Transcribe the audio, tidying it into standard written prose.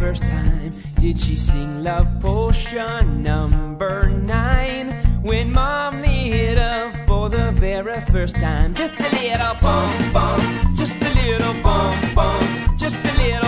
first time did she sing Love Potion number 9, when Mom lit up for the very first time. Just a little bum bum, just a little bum bum, just a little